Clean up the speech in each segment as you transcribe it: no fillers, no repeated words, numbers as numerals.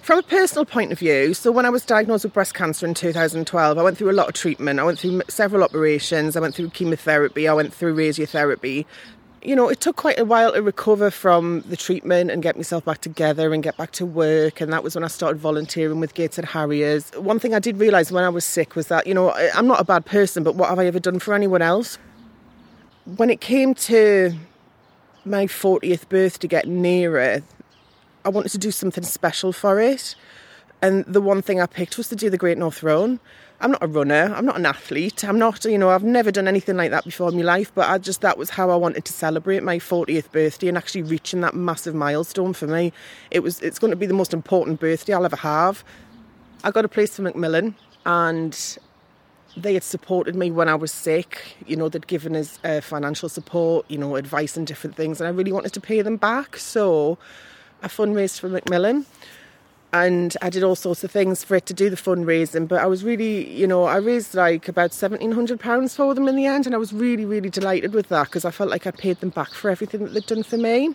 From a personal point of view, so when I was diagnosed with breast cancer in 2012, I went through a lot of treatment. I went through several operations. I went through chemotherapy. I went through radiotherapy. You know, it took quite a while to recover from the treatment and get myself back together and get back to work. And that was when I started volunteering with Gateshead Harriers. One thing I did realise when I was sick was that, you know, I'm not a bad person, but what have I ever done for anyone else? When it came to my 40th birthday getting nearer, I wanted to do something special for it. And the one thing I picked was to do the Great North Run. I'm not a runner. I'm not an athlete. I've never done anything like that before in my life. But that was how I wanted to celebrate my 40th birthday and actually reaching that massive milestone for me. It's going to be the most important birthday I'll ever have. I got a place for Macmillan and they had supported me when I was sick. You know, they'd given us financial support, you know, advice and different things. And I really wanted to pay them back. So I fundraised for Macmillan and I did all sorts of things for it to do the fundraising, but I was really, you know, I raised like about £1,700 for them in the end, and I was really, really delighted with that because I felt like I paid them back for everything that they'd done for me.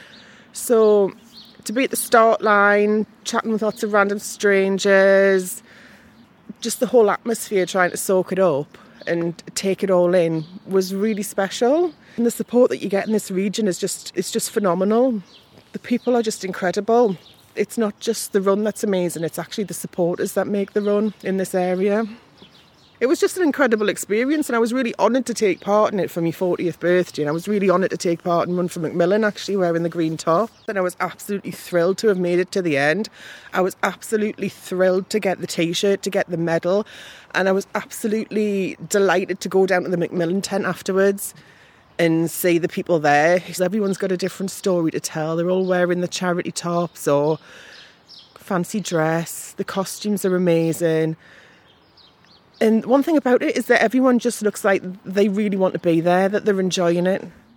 So to be at the start line, chatting with lots of random strangers, just the whole atmosphere, trying to soak it up and take it all in was really special. And the support that you get in this region is just phenomenal. The people are just incredible. It's not just the run that's amazing, it's actually the supporters that make the run in this area. It was just an incredible experience and I was really honoured to take part in it for my 40th birthday, and I was really honoured to take part and run for Macmillan, actually wearing the green top. And I was absolutely thrilled to have made it to the end. I was absolutely thrilled to get the T-shirt, to get the medal, and I was absolutely delighted to go down to the Macmillan tent afterwards and see the people there. Because everyone's got a different story to tell. They're all wearing the charity tops or fancy dress. The costumes are amazing. And one thing about it is that everyone just looks like they really want to be there, that they're enjoying it.